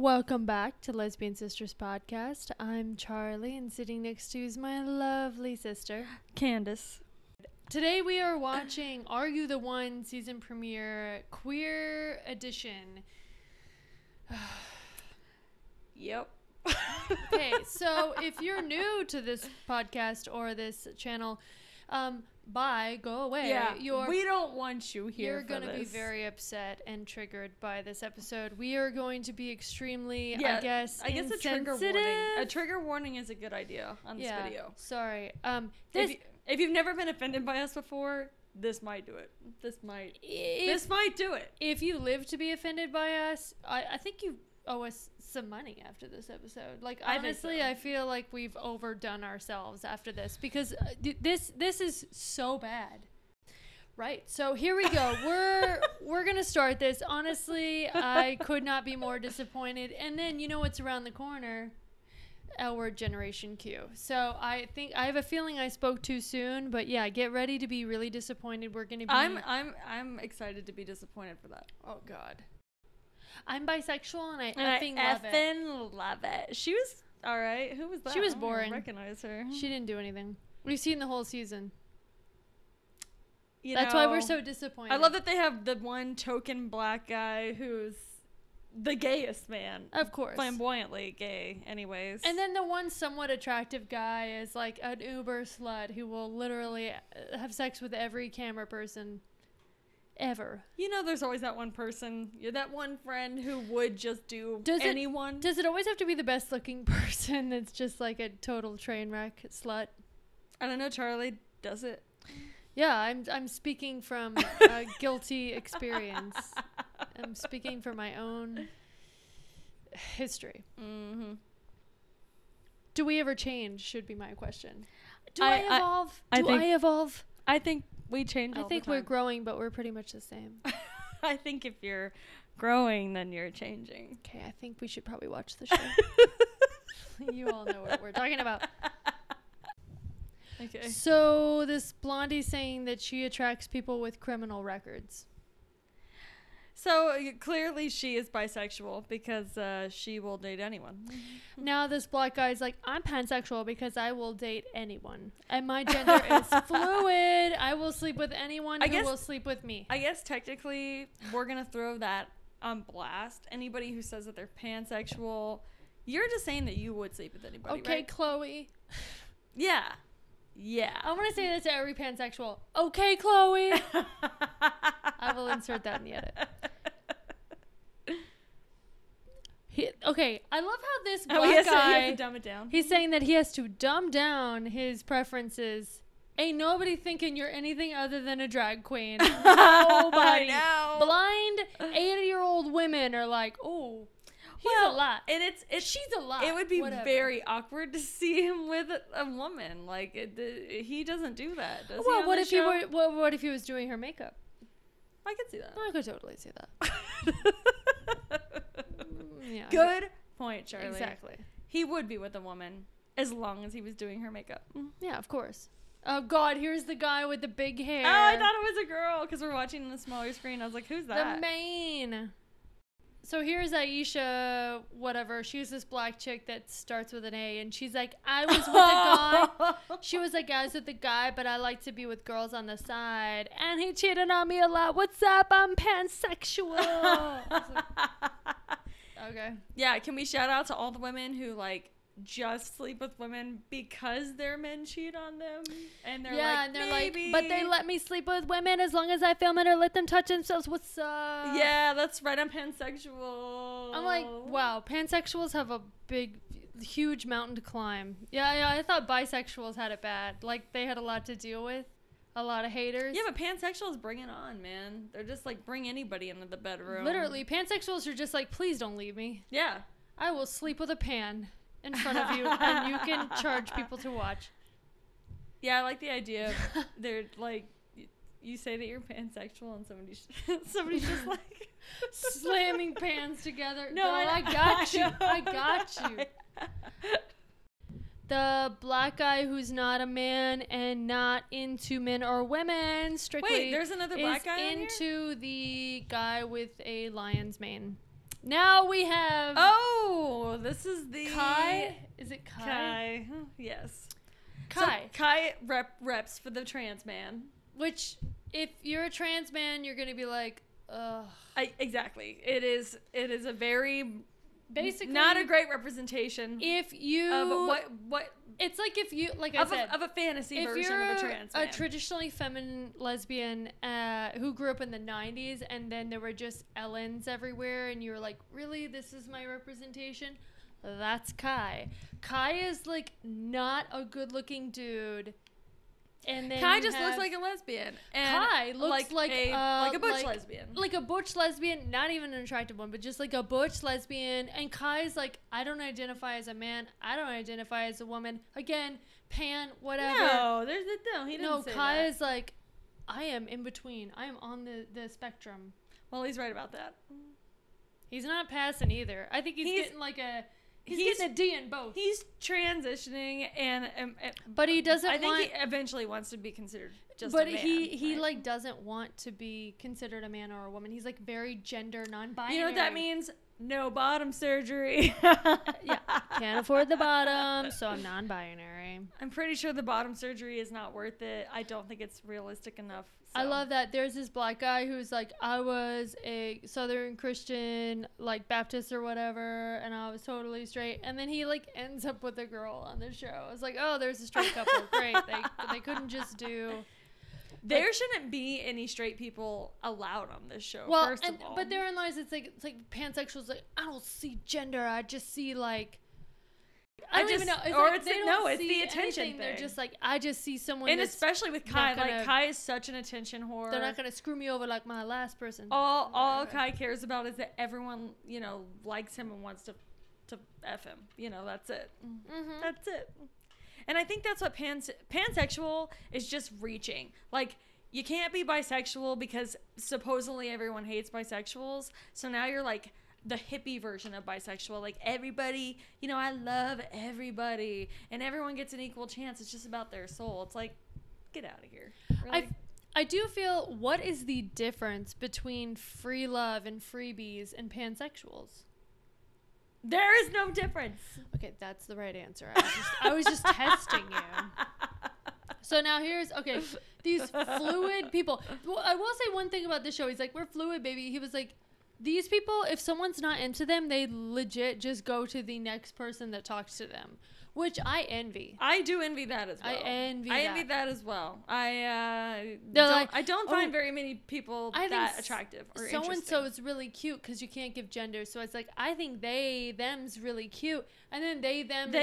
Welcome back to Lesbian Sisters Podcast. I'm Charlie, and sitting next to is my lovely sister, Candace. Today we are watching Are You the One season premiere, Queer Edition. Yep. Okay, so if you're new to this podcast or this channel, bye, go away. Yeah, we don't want you here. You're going to be very upset and triggered by this episode. We are going to be extremely, I guess a trigger warning. A trigger warning is a good idea on this video. Sorry. If you've never been offended by us before, this might do it. This might do it. If you live to be offended by us, I think you owe us some money after this episode. Like, honestly, I feel like we've overdone ourselves after this because this is so bad. Right. So here we go. We're going to start this. Honestly, I could not be more disappointed. And then you know what's around the corner? Our Generation Q. So I have a feeling I spoke too soon, but yeah, get ready to be really disappointed. We're going to be I'm excited to be disappointed for that. Oh god. I'm bisexual and I love it. She was all right. Who was that? She was I boring. don't recognize her. She didn't do anything. We've seen the whole season. You That's why we're so disappointed. I love that they have the one token black guy who's the gayest man. Of course. Flamboyantly gay, anyways. And then the one somewhat attractive guy is like an uber slut who will literally have sex with every camera person ever. You know, there's always that one person. You're that one friend who would just do anyone. Does it always have to be the best looking person that's just like a total train wreck slut? I don't know, Charlie. Does it? Yeah, I'm speaking from guilty experience. I'm speaking from my own history. Mm-hmm. Do we ever change? Should be my question. Do I evolve? I evolve? I think we change. I think we're growing, but we're pretty much the same. I think if you're growing, then you're changing. Okay, I think we should probably watch the show. You all know what we're talking about. Okay. So this Blondie's saying that she attracts people with criminal records. So clearly she is bisexual because she will date anyone. Now this black guy's like, I'm pansexual because I will date anyone. And my gender is fluid. I will sleep with anyone who will sleep with me. I guess technically we're going to throw that on blast. Anybody who says that they're pansexual, you're just saying that you would sleep with anybody, okay, right? Chloe. Yeah. I want to say that to every pansexual. Okay, Chloe. I will insert that in the edit. I love how this black guy, he has to dumb it down. He's saying that he has to dumb down his preferences. Ain't nobody thinking you're anything other than a drag queen. Nobody. Blind 80-year-old women are like, oh, he's a lot. And she's a lot. It would be very awkward to see him with a woman. Like, he doesn't do that, does he? Well, what if he was doing her makeup? I could see that. I could totally see that. Yeah, good point, Charlie. Exactly. He would be with a woman as long as he was doing her makeup. Yeah, of course. Oh, God, here's the guy with the big hair. Oh, I thought it was a girl because we're watching on the smaller screen. I was like, who's that? The main. So here's Aisha, whatever. She's this black chick that starts with an A, and she's like, I was with a guy. She was like, I was with a guy, but I like to be with girls on the side. And he cheated on me a lot. What's up? I'm pansexual. Okay. Yeah, can we shout out to all the women who, like, just sleep with women because their men cheat on them? And they're like, but they let me sleep with women as long as I film it or let them touch themselves. What's up? Yeah, that's right. I'm pansexual. I'm like, wow, pansexuals have a huge mountain to climb. Yeah, I thought bisexuals had it bad. Like, they had a lot to deal with. A lot of haters. Yeah, but pansexuals bring it on, man. They're just like, bring anybody into the bedroom. Literally, pansexuals are just like, please don't leave me. Yeah. I will sleep with a pan in front of you, and you can charge people to watch. Yeah, I like the idea of they're like, you say that you're pansexual, and somebody's just like slamming pans together. No, girl, I got you. I got you. The black guy who's not a man and not into men or women strictly. Wait, there's another black guy into the guy with a lion's mane. Now we have... Oh, this is the... Kai? Is it Kai? Kai. Yes. Kai. So Kai reps for the trans man. Which, if you're a trans man, you're going to be like, ugh. Exactly. It is a very... Basically... Not a great representation. If you... Of what... It's like if you, like I said, of a fantasy version of a trans man. A traditionally feminine lesbian who grew up in the 90s, and then there were just Ellens everywhere, and you were like, really, this is my representation? That's Kai. Kai is like not a good-looking dude. And then Kai just looks like a lesbian. And Kai looks like a butch lesbian. Like a butch lesbian, not even an attractive one, but just like a butch lesbian. And Kai's like, I don't identify as a man. I don't identify as a woman. Again, pan, whatever. No, he didn't say Kai that. is like, I am in between. I am on the spectrum. Well, he's right about that. He's not passing either. I think he's getting like a... He's getting a D in both. He's transitioning, but he doesn't. I think he eventually wants to be considered just but a man. But he right? like doesn't want to be considered a man or a woman. He's like very gender non-binary. You know what that means? No bottom surgery. Yeah, can't afford the bottom, so I'm non-binary. I'm pretty sure the bottom surgery is not worth it. I don't think it's realistic enough. So. I love that. There's this black guy who's like, I was a Southern Christian, like Baptist or whatever, and I was totally straight. And then he like ends up with a girl on the show. I was like, oh, there's a straight couple. Great. They couldn't just do. There shouldn't be any straight people allowed on this show. Well, first of all, but therein lies it's like pansexuals. Like, I don't see gender. I just see like. I don't even know. It's the attention thing. They're just like, I just see someone. And especially with Kai, like Kai is such an attention whore. They're not gonna screw me over like my last person. All Kai cares about is that everyone, likes him and wants to F him. That's it. Mm-hmm. That's it. And I think that's what pansexual is, just reaching. Like, you can't be bisexual because supposedly everyone hates bisexuals. So now you're like the hippie version of bisexual. Like, everybody, I love everybody. And everyone gets an equal chance. It's just about their soul. It's like, get out of here. Really? I do feel, what is the difference between free love and freebies and pansexuals? There is no difference. Okay, that's the right answer. I was just testing you. So now these fluid people. Well, I will say one thing about this show. He's like, we're fluid, baby. He was like, these people, if someone's not into them, they legit just go to the next person that talks to them, which I envy. I do envy that as well. I envy that as well. I don't find very many people that attractive or interesting. So-and-so is really cute because you can't give gender. So it's like, I think they, them's really cute. And then they, them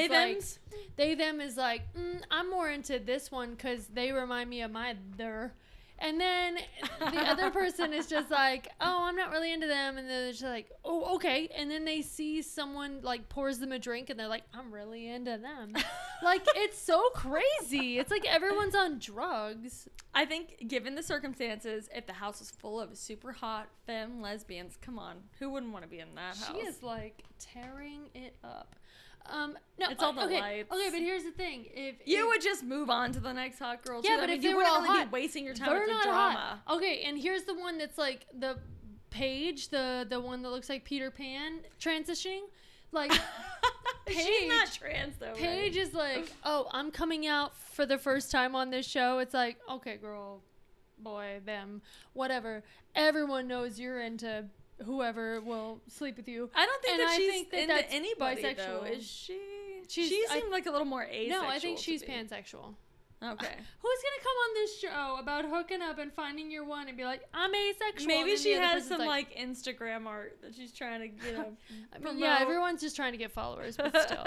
is like, I'm more into this one because they remind me of my other. And then the other person is just like, oh, I'm not really into them. And then they're just like, oh, okay. And then they see someone like pours them a drink and they're like, I'm really into them. Like, it's so crazy. It's like everyone's on drugs. I think given the circumstances, if the house was full of super hot femme lesbians, come on, who wouldn't want to be in that house? She is like tearing it up. No, it's all the lights. Okay, but here's the thing: if you would just move on to the next hot girl, yeah, too. but if you wouldn't really be wasting your time with the drama. Hot. Okay, and here's the one that's like the Paige, the one that looks like Peter Pan transitioning, like. Paige, she's not trans though. Paige is like, oh, I'm coming out for the first time on this show. It's like, okay, girl, boy, them, whatever. Everyone knows you're into. Whoever will sleep with you. I don't think she's into anybody, bisexual. Though. Is she? She seemed like a little more asexual. No, I think she's pansexual. Okay. Who's going to come on this show about hooking up and finding your one and be like, I'm asexual? Maybe she has some like Instagram art that she's trying to, I mean, yeah, everyone's just trying to get followers, but still.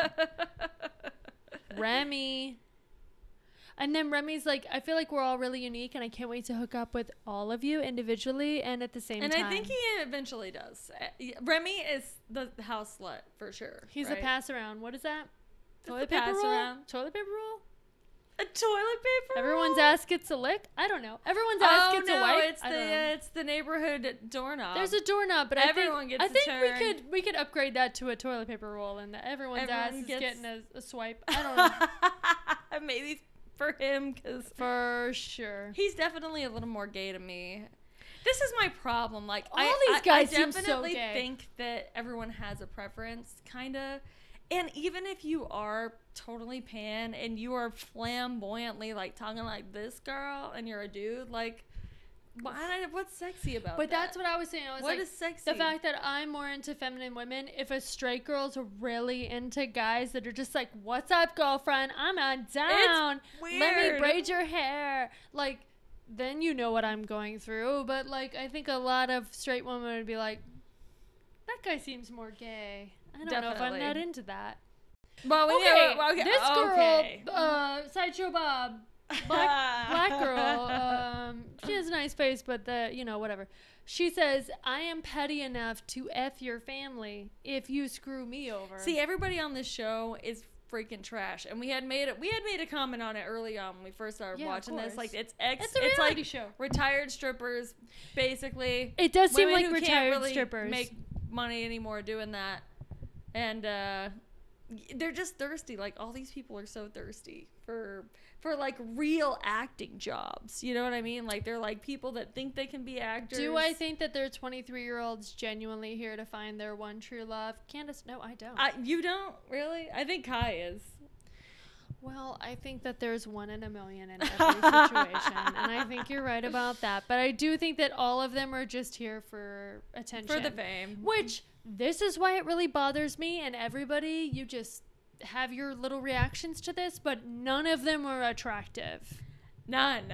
Remy. And then Remy's like, I feel like we're all really unique, and I can't wait to hook up with all of you individually and at the same time. And I think he eventually does. Remy is the house slut for sure. He's a pass around. What is that? Toilet paper roll? Toilet paper roll? A toilet paper roll? Everyone's ass gets a lick? I don't know. Everyone's ass gets a wipe? It's the neighborhood doorknob. There's a doorknob, but everyone gets a turn. I think we could upgrade that to a toilet paper roll, and everyone's ass is getting a swipe. I don't know. Maybe for him, because for sure he's definitely a little more gay to me. This is my problem. Like, all these guys seem so definitely gay. think that everyone has a preference, kind of. And even if you are totally pan and you are flamboyantly like talking like this girl and you're a dude, like, what's sexy about that? But that's what I was saying. I was what like, is sexy? the fact that I'm more into feminine women. If a straight girl's really into guys that are just like, "What's up, girlfriend? I'm on down. It's weird. Let me braid your hair." Like, then you know what I'm going through. But like, I think a lot of straight women would be like, "That guy seems more gay. I don't know if I'm not into that." Well, okay, this girl, Sideshow Bob. Black girl, she has a nice face, but whatever. She says, "I am petty enough to F your family if you screw me over." See, everybody on this show is freaking trash, and we had made a comment on it early on when we first started watching this. Like, it's a reality show. Retired strippers, basically. It does seem like who retired can't really strippers make money anymore doing that, and they're just thirsty. Like, all these people are so thirsty for like real acting jobs. You know what I mean? Like, they're like people that think they can be actors. Do I think that they're 23-year-olds genuinely here to find their one true love? Candace, no, I don't. You don't? Really? I think Kai is. Well, I think that there's one in a million in every situation, and I think you're right about that. But I do think that all of them are just here for attention. For the fame. Which, this is why it really bothers me, and everybody, you just have your little reactions to this, but none of them are attractive. None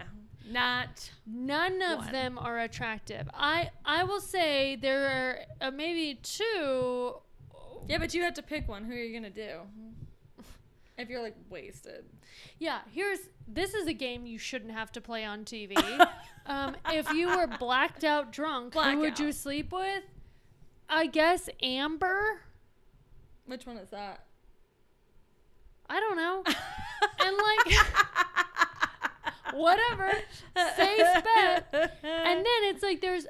of them are attractive. I will say there are maybe two. Yeah, but you have to pick one. Who are you gonna do if you're like wasted? Yeah, this is a game you shouldn't have to play on TV. If you were blacked out drunk, who would you sleep with? I guess Amber. Which one is that? I don't know. And like, whatever. Safe bet. And then it's like there's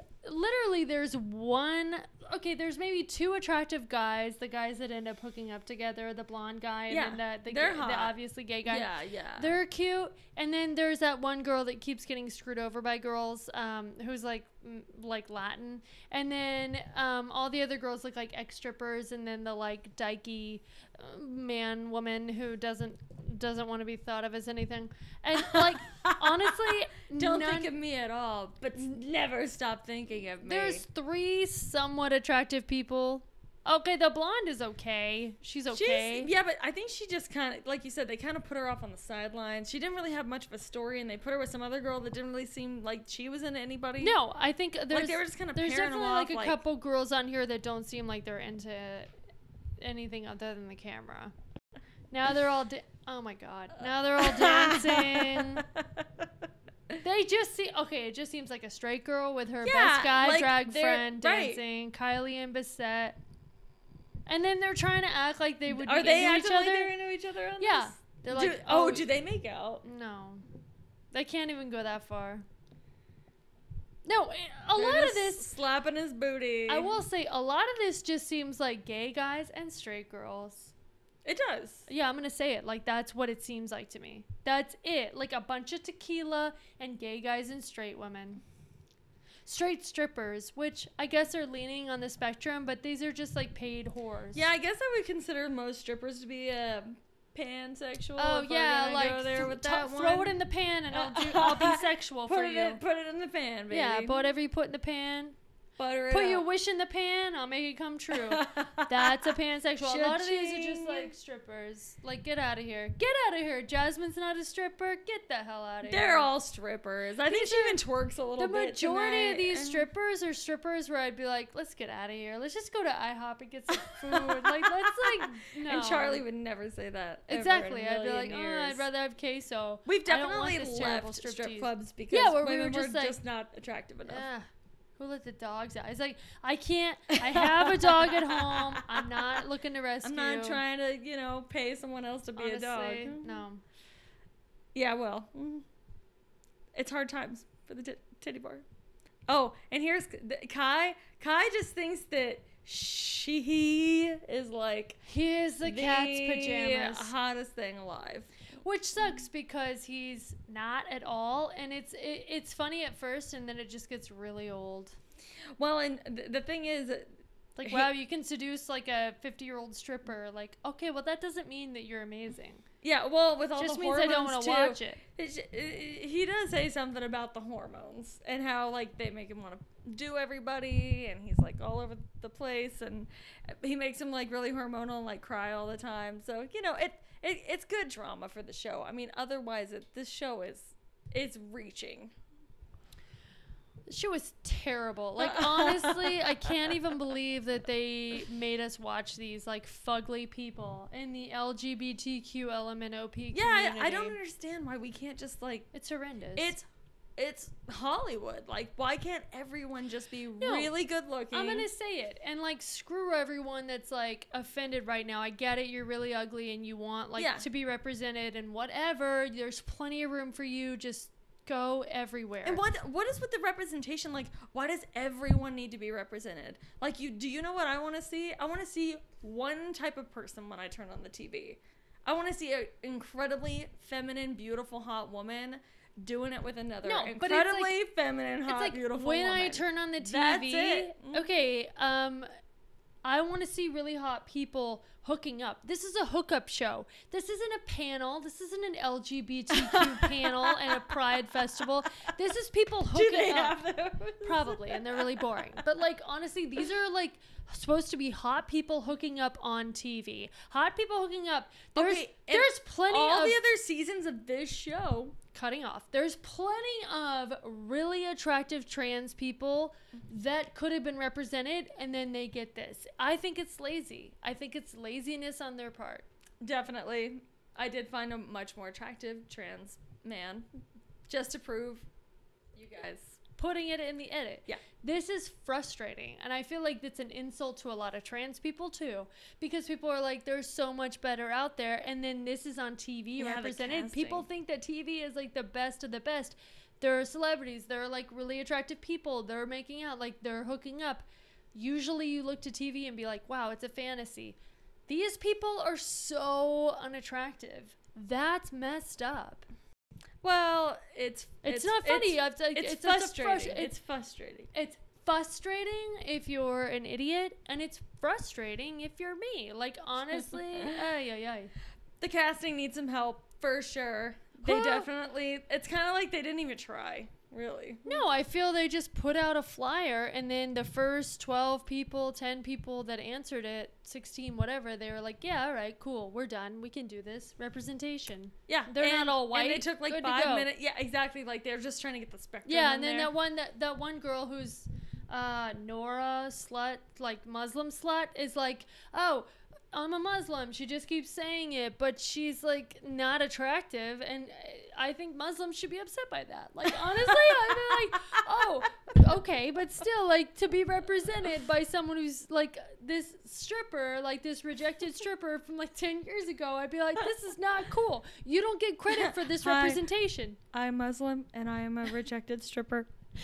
one. Okay, there's maybe two attractive guys. The guys that end up hooking up together, the blonde guy and then the obviously gay guy. Yeah. They're cute. And then there's that one girl that keeps getting screwed over by girls, who's like Latin. And then all the other girls look like ex-strippers, and then the like dykey woman who doesn't want to be thought of as anything. And like, honestly, don't think of me at all, but never stop thinking of me. There's three somewhat attractive people. Okay, the blonde is okay. She's okay. Yeah, but I think she just kind of, like you said, they kind of put her off on the sidelines. She didn't really have much of a story, and they put her with some other girl that didn't really seem like she was into anybody. No, I think they were just kind of there's pairing definitely them off, like a couple girls on here that don't seem like they're into anything other than the camera. Now they're all oh my god. Now they're all dancing. They just see it just seems like a straight girl with her best guy drag friend dancing, Kylie and Bissette. And then they're trying to act like they would be into each other. They're into each other on yeah. this? They're like, do they make out? No. They can't even go that far. No, They're lot of this slapping his booty. I will say a lot of this just seems like gay guys and straight girls. It does. Yeah, I'm going to say it. Like, that's what it seems like to me. That's it. Like a bunch of tequila and gay guys and straight women. Straight strippers, which I guess are leaning on the spectrum, but these are just like paid whores. Yeah, I guess I would consider most strippers to be pansexual. Oh yeah, like go there with that throw one. it in the pan and I'll be sexual for you. Put it in the pan, baby. Yeah, but whatever you put in the pan. Butter it Put up. your wish in the pan, I'll make it come true. That's a pansexual. A lot of these are just like strippers. Like, get out of here. Get out of here. Jasmine's not a stripper. Get the hell out of here. They're all strippers. I think she even twerks a little bit. The majority of these and strippers are strippers where I'd be like, let's get out of here. Let's just go to IHOP and get some food. Like, let's no. And Charlie would never say that. Exactly. I'd be like, I'd rather have queso. We've definitely left strip clubs because women were just not attractive enough. Yeah. Who let the dogs out? It's like, I have a dog at home. I'm not looking to rescue. I'm not trying to, pay someone else to be a dog. No. Yeah, well, it's hard times for the titty bar. Oh, and here's Kai. Kai just thinks that he is like... He is the cat's pajamas. Hottest thing alive. which sucks because he's not at all, and it's funny at first, and then it just gets really old. Well, and the thing is, like, wow, you can seduce like a 50-year-old stripper. Like, okay, well, that doesn't mean that you're amazing. Yeah, well, with all just the means hormones, I don't want to watch it. He does say something about the hormones and how, like, they make him want to do everybody, and he's, like, all over the place, and he makes him, like, really hormonal and, like, cry all the time. So, you know, it's good drama for the show. I mean, otherwise, this show is reaching. The show is terrible. Like, honestly, I can't even believe that they made us watch these, like, fugly people in the LGBTQ LMNOP community. Yeah, I don't understand why we can't just, like... It's horrendous. It's Hollywood. Like, why can't everyone just be really good looking? I'm gonna say it. And, like, screw everyone that's, like, offended right now. I get it. You're really ugly and you want, like, to be represented and whatever. There's plenty of room for you. Just... go everywhere. And what is with the representation? Like, why does everyone need to be represented? Like, do you know what I want to see? I want to see one type of person when I turn on the TV. I want to see an incredibly feminine, beautiful, hot woman doing it with another incredibly feminine, hot, beautiful when woman. When I turn on the TV, that's it. Okay, I want to see really hot people hooking up. This is a hookup show. This isn't a panel. This isn't an LGBTQ panel and a pride festival. This is people hooking Do they up. have those? Probably, and they're really boring. But, like, honestly, these are, like, supposed to be hot people hooking up on TV. Hot people hooking up. There's plenty of... all the other seasons of this show... cutting off. There's plenty of really attractive trans people that could have been represented, and then they get this. I think it's lazy. I think it's laziness on their part. Definitely. I did find a much more attractive trans man, just to prove you guys. Putting it in the edit. Yeah. This is frustrating, and I feel like it's an insult to a lot of trans people too, because people are like, there's so much better out there, and then this is on TV represented. People think that TV is like the best of the best. There are celebrities, there are like really attractive people, they're making out, like they're hooking up. Usually you look to TV and be like, wow, it's a fantasy. These people are so unattractive. That's messed up. Well, it's not funny. It's frustrating. It's frustrating. It's frustrating if you're an idiot, and it's frustrating if you're me. Like, honestly, the casting needs some help for sure. They definitely. It's kind of like they didn't even try. Really? No, I feel they just put out a flyer, and then the first 12 people, 10 people that answered it, 16, whatever, they were like, yeah, all right, cool, we're done. We can do this. Representation. Yeah. They're not all white. And they took like 5 minutes. Yeah, exactly. Like, they're just trying to get the spectrum. Yeah, and then that one girl who's Nora slut, like Muslim slut, is like, oh, I'm a Muslim. She just keeps saying it, but she's like not attractive, and I think Muslims should be upset by that. Like, honestly, I'd be like, oh, okay, but still, like, to be represented by someone who's like this stripper, like this rejected stripper from like 10 years ago, I'd be like, this is not cool. You don't get credit for this representation. I'm Muslim and I am a rejected stripper.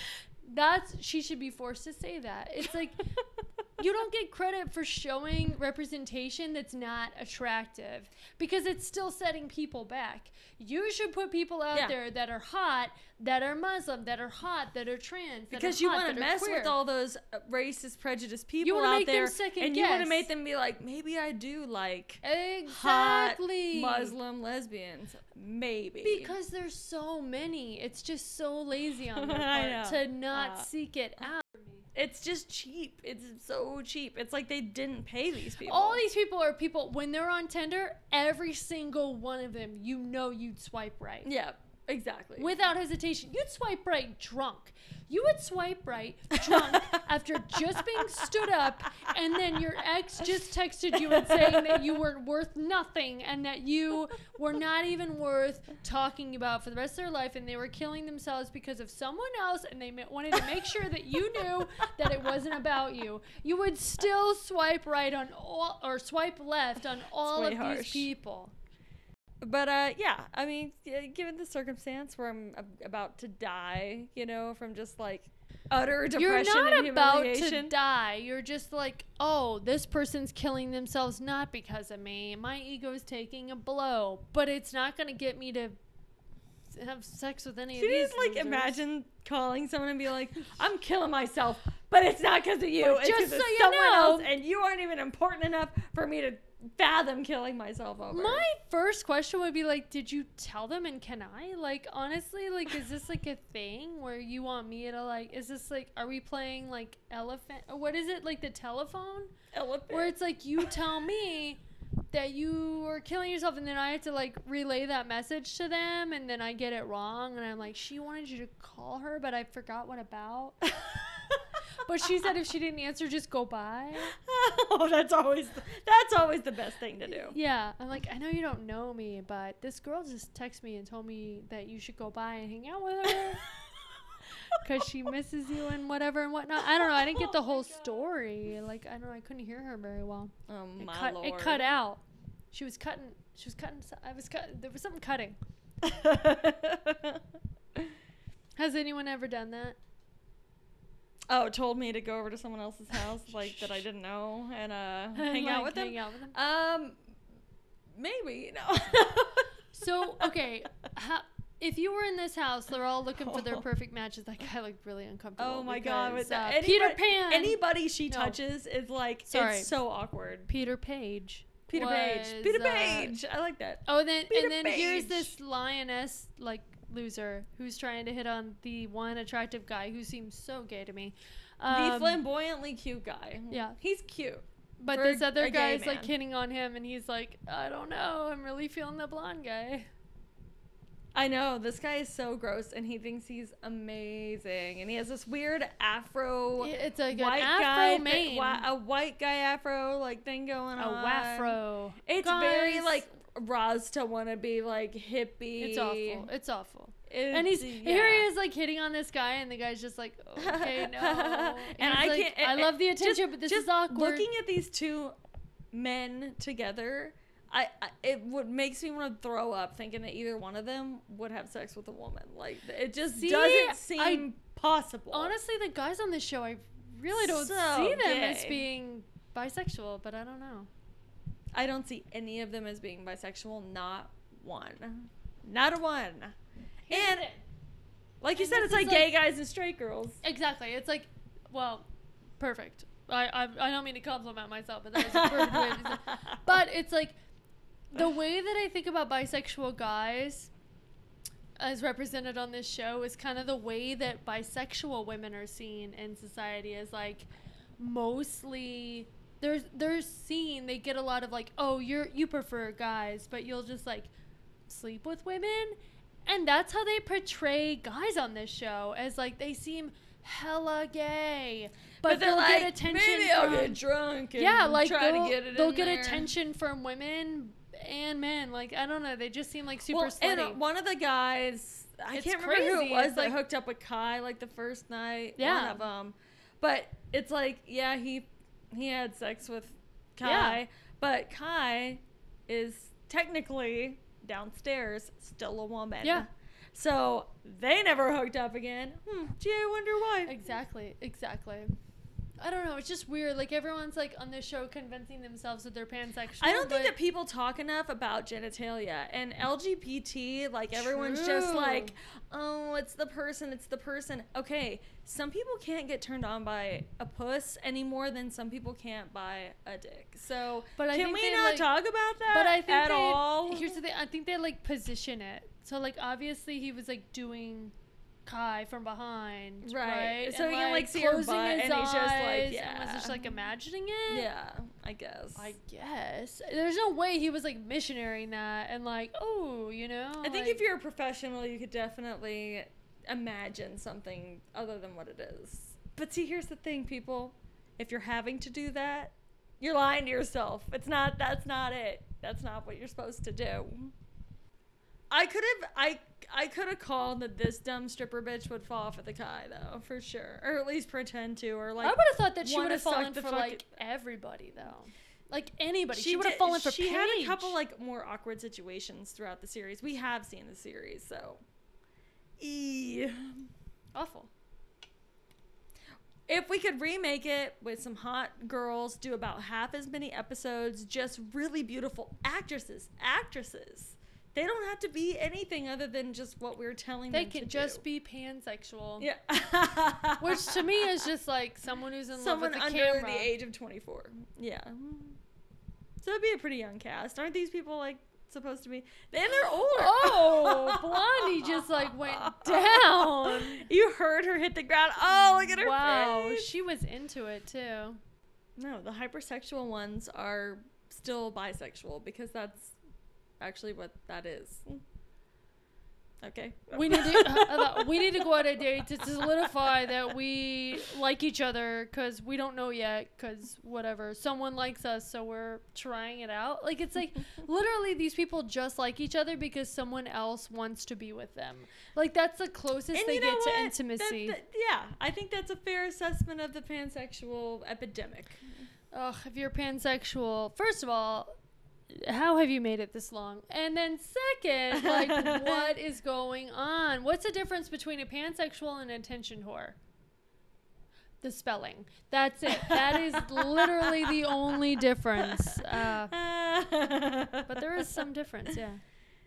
She should be forced to say that. It's like, you don't get credit for showing representation that's not attractive, because it's still setting people back. You should put people out there that are hot, that are Muslim, that are hot, that are trans, because you want to mess with all those racist, prejudiced people out there, and you want to make them be like, maybe I do like hot Muslim lesbians, maybe, because there's so many. It's just so lazy on their part to not seek it out. It's just cheap. It's so cheap. It's like they didn't pay these people. All these people are people, when they're on Tinder, every single one of them, you know you'd swipe right. Yeah, exactly. Without hesitation. You'd swipe right drunk. You would swipe right drunk after just being stood up, and then your ex just texted you and saying that you were worth nothing and that you were not even worth talking about for the rest of their life, and they were killing themselves because of someone else, and they wanted to make sure that you knew that it wasn't about you. You would still swipe right on all, or swipe left on all of these people. But, yeah, I mean, given the circumstance where I'm about to die, you know, from just, like, utter depression You're not and about humiliation. to die. You're just like, oh, this person's killing themselves not because of me. My ego's taking a blow, but it's not going to get me to have sex with any of these Can you just, like, losers. imagine calling someone and be like, I'm killing myself, but it's not because of you. But it's just because so of you someone know, else, and you aren't even important enough for me to fathom killing myself over. My first question would be like, did you tell them, and can I? Like, honestly, like, is this like a thing where you want me to, like, is this like, are we playing like elephant? What is it, like the telephone? Elephant. Where it's like, you tell me that you are killing yourself, and then I have to like relay that message to them, and then I get it wrong, and I'm like, she wanted you to call her, but I forgot what about. But she said if she didn't answer, just go by. Oh, that's always the best thing to do. Yeah, I'm like, I know you don't know me, but this girl just texted me and told me that you should go by and hang out with her because she misses you and whatever and whatnot. I don't know. I didn't get the whole story. Like, I don't know. I couldn't hear her very well. Oh my lord! It cut out. She was cutting. I was cutting. There was something cutting. Has anyone ever done that? Oh, told me to go over to someone else's house, like, that I didn't know, and hang out with them? Hang out with them? Maybe, no. So, okay, if you were in this house, they're all looking for their perfect matches. That guy looked really uncomfortable. Oh my god, with that. Peter Pan. Anybody she touches is like, it's so awkward. Peter Page. Peter Page. I like that. Oh, and then here's this lioness, like, loser who's trying to hit on the one attractive guy who seems so gay to me. The flamboyantly cute guy. Yeah. He's cute. But this other guy's like hitting on him, and he's like, I don't know, I'm really feeling the blonde guy. I know, this guy is so gross, and he thinks he's amazing, and he has this weird afro. It's like an afro mane. A white guy afro like thing going on. A waffro. It's very like Rasta wannabe, like hippie. It's awful. And here he is like hitting on this guy, and the guy's just like, okay, no. And I like, can't. I love the attention, but this is awkward. Looking at these two men together, makes me want to throw up, thinking that either one of them would have sex with a woman. Like, it just doesn't seem possible. Honestly, the guys on this show, I really don't see them as being bisexual, but I don't know. I don't see any of them as being bisexual. Not one. Not a one. And like you said, it's like gay guys and straight girls. Exactly. It's like, well, perfect. I don't mean to compliment myself, but that was a perfect way to say it. But it's like, the way that I think about bisexual guys as represented on this show is kind of the way that bisexual women are seen in society, as like mostly they're seen, they get a lot of like, oh, you prefer guys, but you'll just like sleep with women. And that's how they portray guys on this show, as like they seem hella gay, but they'll like, get attention. Maybe I'll get drunk and like try to get it. They'll get attention from women and men. Like, I don't know, they just seem like super slutty. And one of the guys, I can't remember who it was, that hooked up with Kai like the first night. Yeah, one of them. But it's like, yeah, he had sex with Kai, but Kai is technically downstairs still a woman. Yeah. So they never hooked up again. Gee, I wonder why. Exactly. I don't know. It's just weird. Like, everyone's like on this show convincing themselves that they're pansexual. I don't think that people talk enough about genitalia and LGBT. Like, everyone's just like, oh, it's the person. Okay, some people can't get turned on by a puss any more than some people can't by a dick. So, can we not talk about that but I think at all? Here's the thing. I think they like position it. So, like, obviously he was like doing Kai from behind, right? So he can like see her butt, and he's just like, and was just like imagining it. Yeah, I guess. There's no way he was like missionarying that and like, oh, you know. I think if you're a professional, you could definitely imagine something other than what it is. But see, here's the thing, people. If you're having to do that, you're lying to yourself. That's not it. That's not what you're supposed to do. I could have called that this dumb stripper bitch would fall for the Kai, though, for sure, or at least pretend to, or like. I would have thought that she would have fallen for like everybody, though, like anybody. She would have fallen for Paige. She had a couple like more awkward situations throughout the series. We have seen the series, so. Awful. if we could remake it with some hot girls, do about half as many episodes, just really beautiful actresses. They don't have to be anything other than just what we're telling them to do. They can just be pansexual. Yeah. Which to me is just like someone who's in love with the under camera. the age of 24. Yeah. So it'd be a pretty young cast. Aren't these people like supposed to be? And they're older. Oh, Blondie just like went down. You heard her hit the ground. Oh, look at her face. She was into it too. No, the hypersexual ones are still bisexual because that's actually what that is. Okay. We need to go on a date to solidify that we like each other, because we don't know yet, because whatever, someone likes us, so we're trying it out. Like, it's like literally these people just like each other because someone else wants to be with them. Like, that's the closest they get to intimacy. Yeah, I think that's a fair assessment of the pansexual epidemic. Ugh, if you're pansexual, first of all, how have you made it this long? And then second, like, what is going on? What's the difference between a pansexual and an attention whore? The spelling. That's it. That is literally the only difference. But there is some difference, yeah.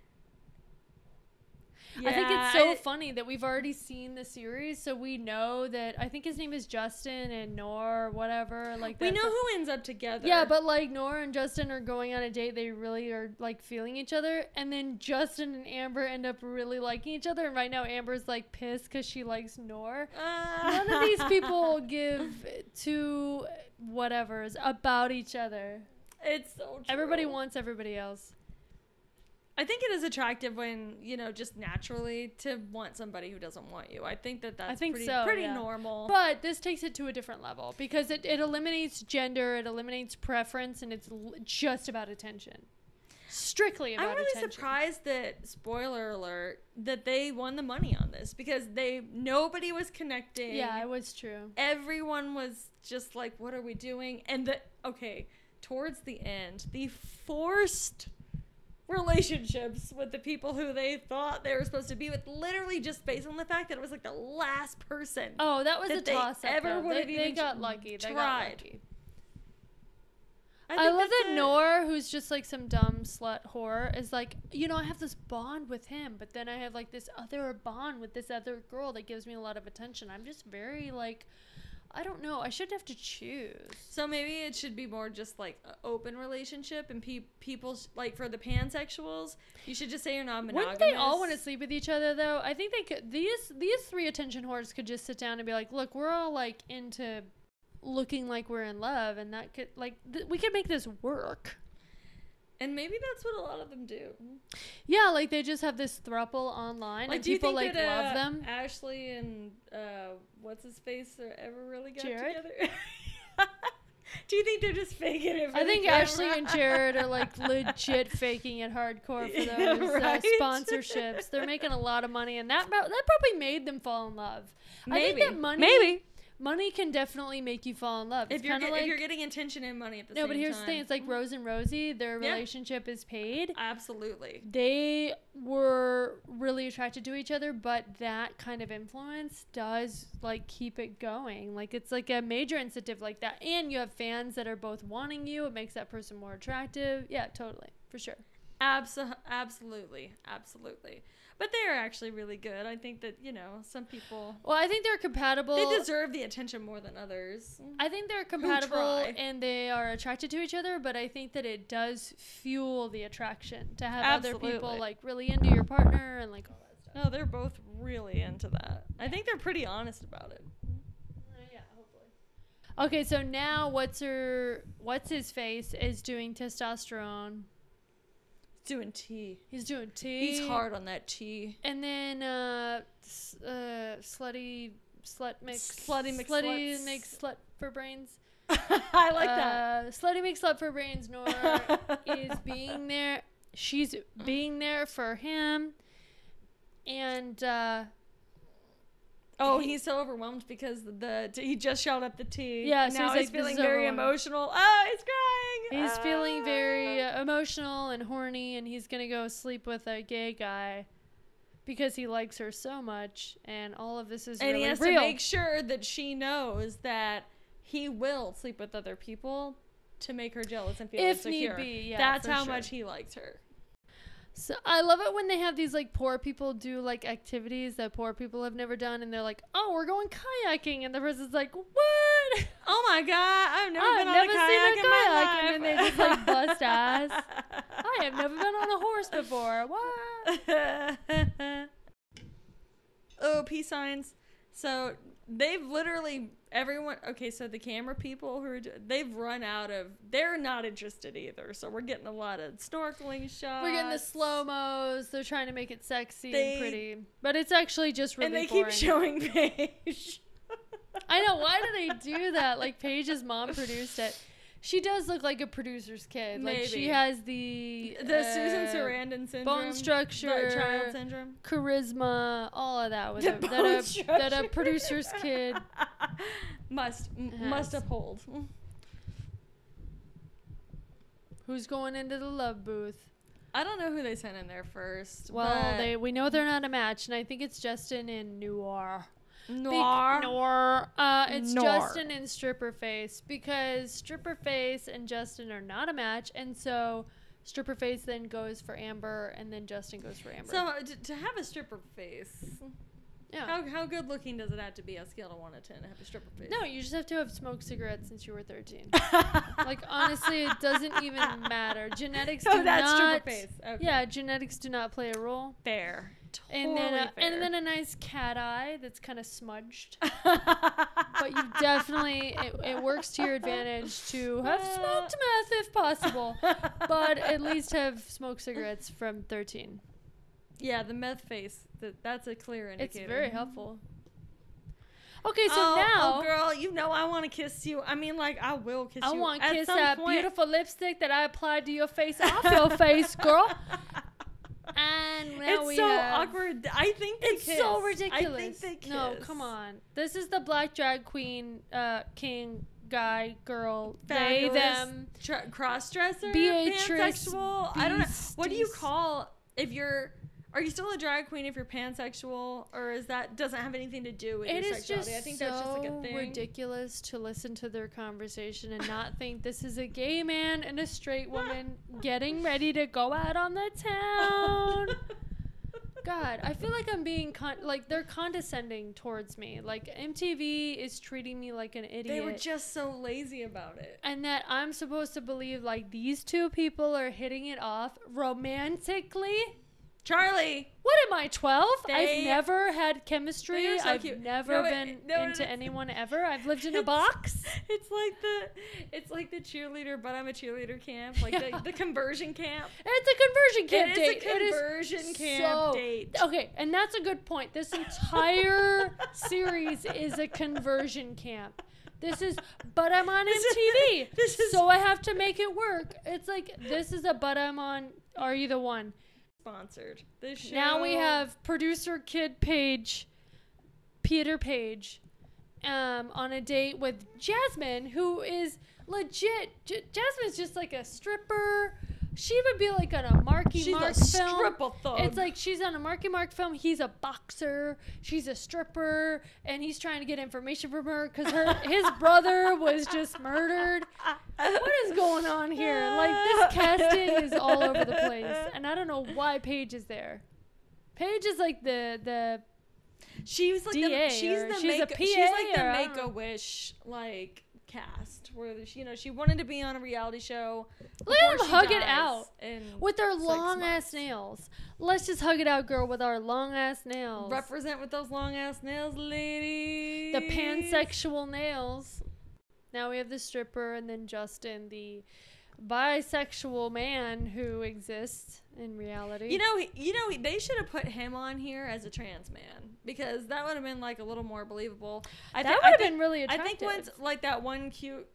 I think it's so funny that we've already seen the series, so we know that, I think his name is Justin and Noor, whatever. Like, we know who ends up together. Yeah, but like Noor and Justin are going on a date. They really are like feeling each other, and then Justin and Amber end up really liking each other. And right now Amber's like pissed because she likes Noor. None of these people give two whatevers about each other. It's so true. Everybody wants everybody else. I think it is attractive when, just naturally to want somebody who doesn't want you. I think that's pretty normal. But this takes it to a different level because it eliminates gender, it eliminates preference, and it's just about attention. Strictly about attention. I'm really surprised that, spoiler alert, that they won the money on this because nobody was connecting. Yeah, it was true. Everyone was just like, what are we doing? And towards the end, the forced relationships with the people who they thought they were supposed to be with, literally just based on the fact that it was like the last person. Oh, that was a toss-up. They got lucky. They got lucky. I love that Noor, who's just like some dumb slut whore, is like, I have this bond with him, but then I have like this other bond with this other girl that gives me a lot of attention. I'm just very like, I don't know. I shouldn't have to choose. So maybe it should be more just like an open relationship, and people like for the pansexuals, you should just say you're not monogamous. Wouldn't they all want to sleep with each other though? I think they could. These three attention whores could just sit down and be like, look, we're all like into looking like we're in love, and that could we could make this work. And maybe that's what a lot of them do. Yeah, like they just have this throuple online, and people love them. Ashley and what's his face ever really got together? Do you think they're just faking it? I think Ashley and Jared are like legit faking it hardcore for those sponsorships. They're making a lot of money, and that probably made them fall in love. Maybe. I think that money can definitely make you fall in love. If you're getting attention and money at the same time. No, but here's the thing. It's like Rose and Rosie. Their relationship is paid. Absolutely. They were really attracted to each other, but that kind of influence does like keep it going. Like it's like a major incentive like that. And you have fans that are both wanting you. It makes that person more attractive. Yeah, totally. For sure. Absolutely. But they are actually really good. I think that, some people... Well, I think they're compatible. They deserve the attention more than others. I think they're compatible and they are attracted to each other, but I think that it does fuel the attraction to have other people, like, really into your partner and, like, all that stuff. No, they're both really into that. I think they're pretty honest about it. Yeah, hopefully. Okay, so now what's his face is doing testosterone. Doing tea. He's doing tea. He's hard on that tea. And then slutty makes slut for brains. I like that. Slutty makes slut for brains. Noor is being there. She's being there for him. And he's so overwhelmed because he just shot up the tea. Yeah, and so now he's feeling very emotional. Oh, he's crying. He's feeling very emotional and horny, and he's gonna go sleep with a gay guy because he likes her so much, and all of this is and really he has real. to make sure that she knows that he will sleep with other people to make her jealous and feel insecure. If need be, yeah. That's how much he likes her. So I love it when they have these like poor people do like activities that poor people have never done, and they're like, "Oh, we're going kayaking," and the person's like, "What? Oh my god, I've never been on a kayak in my life." And they just like bust ass. I have never been on a horse before. What? Oh, peace signs. So they've literally okay, so the camera people they've run out of, they're not interested either, so we're getting a lot of snorkeling shots. We're getting the slow-mos. They're trying to make it sexy and pretty, but it's actually just really boring. And they keep showing Paige. I know, why do they do that? Like, Paige's mom produced it. She does look like a producer's kid. Maybe. Like, she has the Susan Sarandon syndrome, bone structure, child syndrome, charisma, all of that with that a producer's kid must uphold. Who's going into the love booth? I don't know who they sent in there first. Well, we know they're not a match, and I think it's Justin and Noir. It's Justin and Stripper Face, because Stripper Face and Justin are not a match, and so Stripper Face then goes for Amber, and then Justin goes for Amber. So to have a stripper face, yeah. How good looking does it have to be on a scale of 1 to 10 to have a stripper face? No, you just have to have smoked cigarettes since you were 13. Like, honestly, it doesn't even matter. Genetics do not. Stripper face. Okay. Yeah, genetics do not play a role. Fair. And then a nice cat eye that's kind of smudged. But you definitely, it works to your advantage to have smoked meth if possible, but at least have smoked cigarettes from 13. Yeah, the meth face, that's a clear indicator. It's very helpful. Okay, so now... Oh, girl, you know I want to kiss you. I mean, like, I will kiss you. I want to kiss that beautiful lipstick that I applied to your face off your face, girl. And now it's so awkward. I think they it's kiss. So ridiculous. I think they kiss. No, come on. This is the black drag queen, king, guy, girl, fabulous, they, them, cross-dresser, Beatrice, pansexual. I don't know. What do you call if you're? Are you still a drag queen if you're pansexual, or is that doesn't have anything to do with your sexuality? I think that's just like a thing. Ridiculous to listen to their conversation and not think this is a gay man and a straight woman getting ready to go out on the town. God, I feel like I'm being they're condescending towards me. Like, MTV is treating me like an idiot. They were just so lazy about it. And that I'm supposed to believe like these two people are hitting it off romantically. Charlie, what am I, 12? I've never had chemistry. So I've never been into anyone ever. I've lived in a box. It's like the cheerleader, but I'm a cheerleader camp, like the conversion camp. It's a conversion camp date. It's a conversion camp date. Okay, and that's a good point. This entire series is a conversion camp. But I'm on MTV, so I have to make it work. It's like, this is a but I'm on Are You the One? Sponsored. This show. Now we have producer kid Paige, Peter Paige, on a date with Jasmine, who is legit. Jasmine's just like a stripper. She would be like on a Marky Mark film. She's a stripper thug. It's like she's on a Marky Mark film. He's a boxer. She's a stripper, and he's trying to get information from her because his brother was just murdered. What is going on here? Like, this casting is all over the place, and I don't know why Paige is there. Paige is like the she's like DA, she's a PA, she's like the Make-A-Wish cast where she wanted to be on a reality show. Let them hug it out with their long ass nails. Let's just hug it out, girl, with our long ass nails. Represent with those long ass nails, ladies. The pansexual nails. Now we have the stripper, and then Justin, the bisexual man who exists in reality. They should have put him on here as a trans man, because that would have been like a little more believable. That would have been really attractive. I think once like that one cute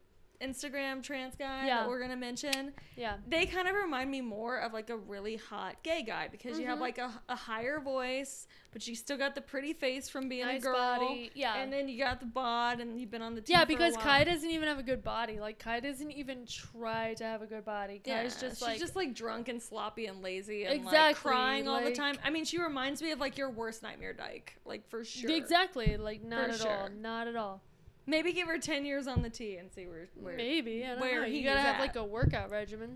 Instagram trans guy that we're gonna mention, they kind of remind me more of like a really hot gay guy, because you have like a higher voice, but you still got the pretty face from being a girl, body. And then you got the bod, and you've been on the team because Kai doesn't even have a good body. Like, Kai doesn't even try to have a good body. Kai's she's just like drunk and sloppy and lazy and like crying all the time. I mean, she reminds me of like your worst nightmare dyke, like for sure. Exactly, like not at all. Maybe give her 10 years on the tee and see where maybe, I don't know. You gotta have like a workout regimen.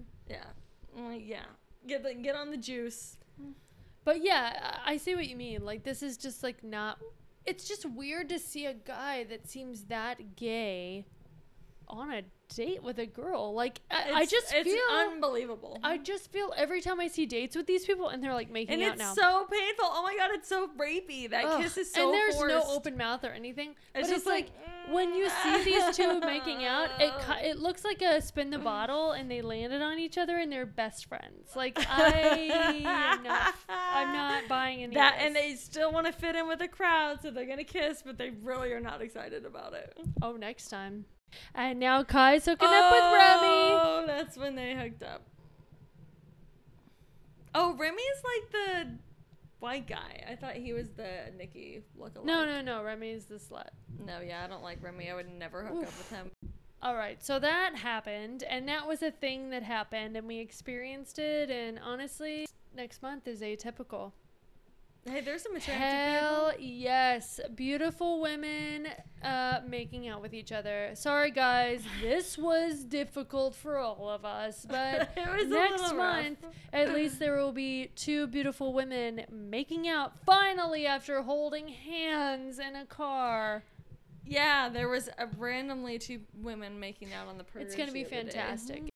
Get on the juice. But yeah, I see what you mean. Like, this is just like not, it's just weird to see a guy that seems that gay on a date with a girl. Like, I just feel it's unbelievable. I just feel every time I see dates with these people and they're like making out now. And it's so painful. Oh my god, it's so rapey. That kiss is so and there's forced. no open mouth or anything. It's just like when you see these two making out, it looks like a spin the bottle and they landed on each other and they're best friends. Like, I'm not buying any that, of this. and they still want to fit in with the crowd, so they're gonna kiss, but they really are not excited about it. Oh, next time. And now Kai's hooking up with Remy. Oh, that's when they hooked up. Oh, Remy's like the white guy. I thought he was the Nikki lookalike. No. Remy's the slut. No, yeah, I don't like Remy. I would never hook up with him. All right, so that happened, and that was a thing that happened, and we experienced it, and honestly, next month is atypical. Hey, there's some attractive people. Yes. Beautiful women making out with each other. Sorry, guys. This was difficult for all of us. But next month, at least there will be two beautiful women making out finally after holding hands in a car. Yeah, there was randomly two women making out on the purge. It's going to be fantastic.